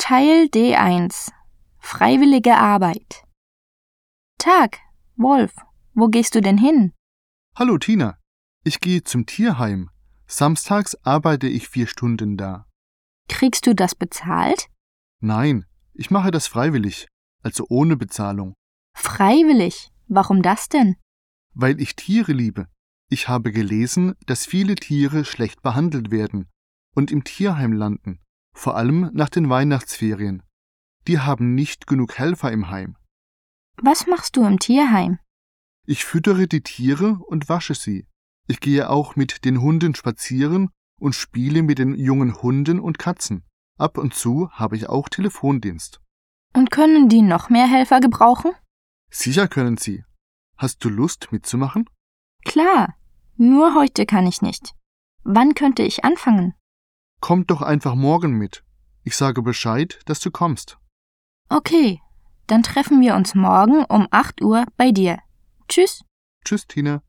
Teil D1 Freiwillige Arbeit. Tag, Wolf, wo gehst du denn hin? Hallo Tina, ich gehe zum Tierheim. Samstags arbeite ich 4 Stunden da. Kriegst du das bezahlt? Nein, ich mache das freiwillig, also ohne Bezahlung. Freiwillig? Warum das denn? Weil ich Tiere liebe. Ich habe gelesen, dass viele Tiere schlecht behandelt werden und im Tierheim landen, vor allem nach den Weihnachtsferien. Die haben nicht genug Helfer im Heim. Was machst du im Tierheim? Ich füttere die Tiere und wasche sie. Ich gehe auch mit den Hunden spazieren und spiele mit den jungen Hunden und Katzen. Ab und zu habe ich auch Telefondienst. Und können die noch mehr Helfer gebrauchen? Sicher können sie. Hast du Lust mitzumachen? Klar, nur heute kann ich nicht. Wann könnte ich anfangen? Komm doch einfach morgen mit. Ich sage Bescheid, dass du kommst. Okay, dann treffen wir uns morgen um 8 Uhr bei dir. Tschüss. Tschüss, Tina.